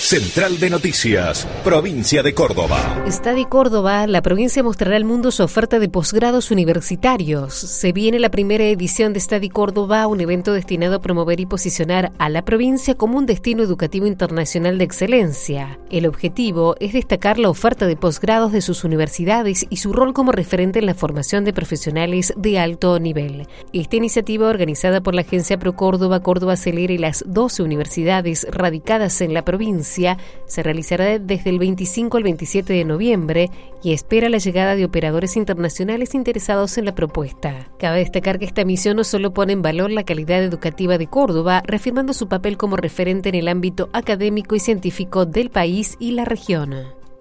Central de Noticias, Provincia de Córdoba. Study Córdoba, la provincia mostrará al mundo su oferta de posgrados universitarios. Se viene la primera edición de Study Córdoba, un evento destinado a promover y posicionar a la provincia como un destino educativo internacional de excelencia. El objetivo es destacar la oferta de posgrados de sus universidades y su rol como referente en la formación de profesionales de alto nivel. Esta iniciativa, organizada por la agencia ProCórdoba, Córdoba Acelera y las 12 universidades radicadas en la provincia, se realizará desde el 25 al 27 de noviembre y espera la llegada de operadores internacionales interesados en la propuesta. Cabe destacar que esta misión no solo pone en valor la calidad educativa de Córdoba, reafirmando su papel como referente en el ámbito académico y científico del país y la región.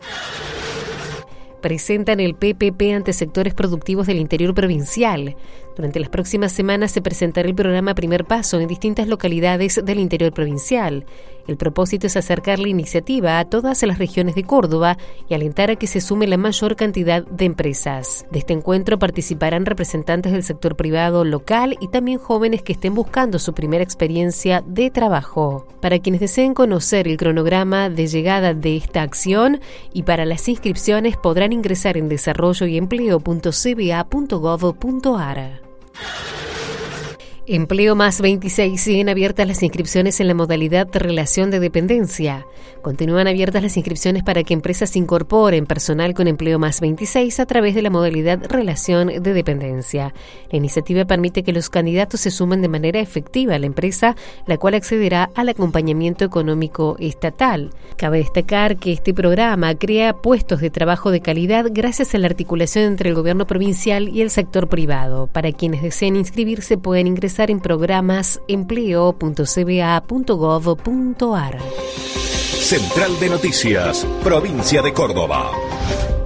Presentan el PPP ante sectores productivos del interior provincial. Durante las próximas semanas se presentará el programa Primer Paso en distintas localidades del interior provincial. El propósito es acercar la iniciativa a todas las regiones de Córdoba y alentar a que se sume la mayor cantidad de empresas. De este encuentro participarán representantes del sector privado local y también jóvenes que estén buscando su primera experiencia de trabajo. Para quienes deseen conocer el cronograma de llegada de esta acción y para las inscripciones podrán ingresar en desarrolloyempleo.cba.gov.ar. Empleo más 26 siguen abiertas las inscripciones en la modalidad de relación de dependencia. Continúan abiertas las inscripciones para que empresas incorporen personal con empleo más 26 a través de la modalidad relación de dependencia. La iniciativa permite que los candidatos se sumen de manera efectiva a la empresa, la cual accederá al acompañamiento económico estatal. Cabe destacar que este programa crea puestos de trabajo de calidad gracias a la articulación entre el gobierno provincial y el sector privado. Para quienes deseen inscribirse pueden ingresar en programas empleo.cba.gov.ar. Central de Noticias, Provincia de Córdoba.